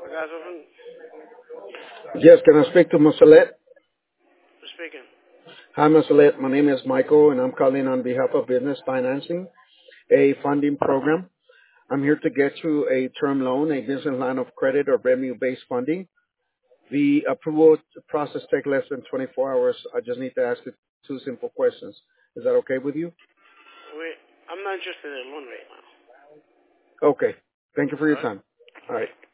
Yes, can I speak to Musalet? Who's speaking? Hi, Musalet. My name is Michael, and I'm calling on behalf of Business Financing, a funding program. I'm here to get you a term loan, a business line of credit, or revenue-based funding. The approval process takes less than 24 hours. I just need to ask you two simple questions. Is that okay with you? I'm not interested in loan right now. Okay. Thank you for your time. All right.